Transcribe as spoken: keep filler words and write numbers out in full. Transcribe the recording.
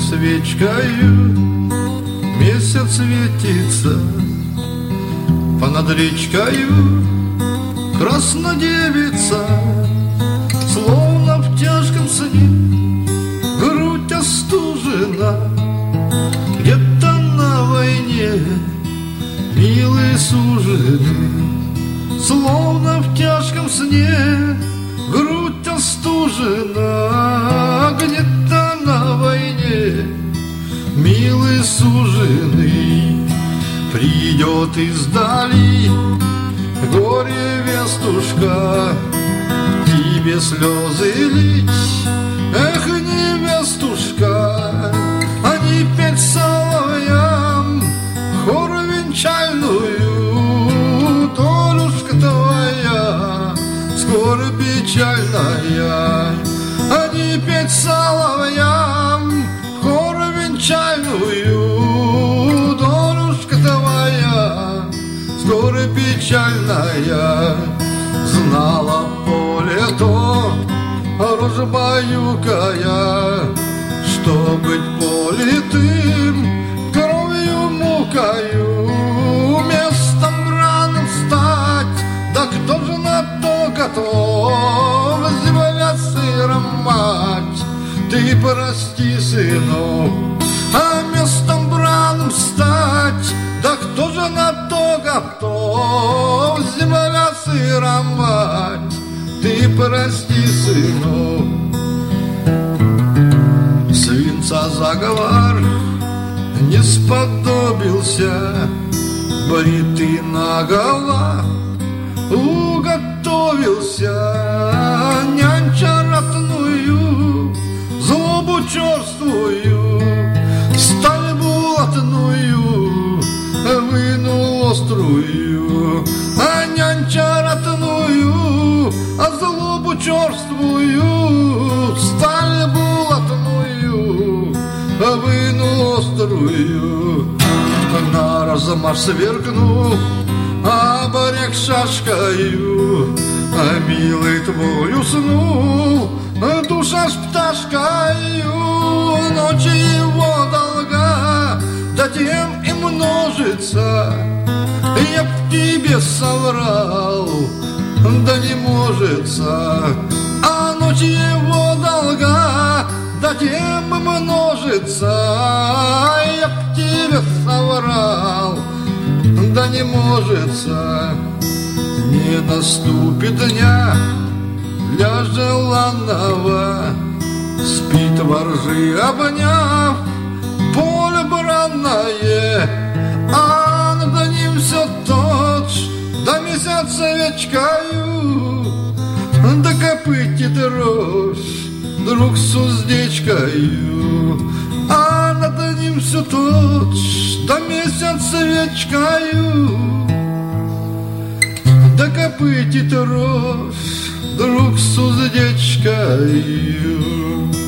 свечкою месяц светится, понад речкою краснодевица, словно в тяжком сне, грудь остужена. Где-то на войне милые сужены, словно в тяжком сне, грудь остужена. Где-то на войне милые сужены, придет издали горе-вестушка, тебе слезы лить, эх, невестушка, а не петь соловьям хор венчальную. Долюшка твоя скоро печальная, а не петь соловьям хор венчальную. Долюшка твоя скоро печальная. Знала поле то, рожь баюкая, что быть политым кровью мукою, местом раном стать, да кто же на то готов? Земля сыром мать, ты прости, сынок, а местом браном стать, да кто же на то готов? Земля сыром мать, ты прости, сынок. Свинца заговор не сподобился, бритый наголо уготовился. Нянча ратную, злобу черствую, сталь булатную вынул острую. А нянча ратную, а злобу черствую, сталь булатную вынул острую. На размаш сверкнул оберег шашкою, а милый твой уснул, душа с пташкою. Ночи его долга, да тем и множится. Я б тебе соврал, да не можется. А ночь его долга, да тем и множится. Я б тебе соврал, да не можется. Не наступит дня для желанного, спит воржи, обняв поле бранное, а над ним все тот ж, да месяц свечкою, да копытит дрожь друг с уздечкою, а над ним все тот ж, да месяц свечкою, да копытит дрожь друг с уздечкою.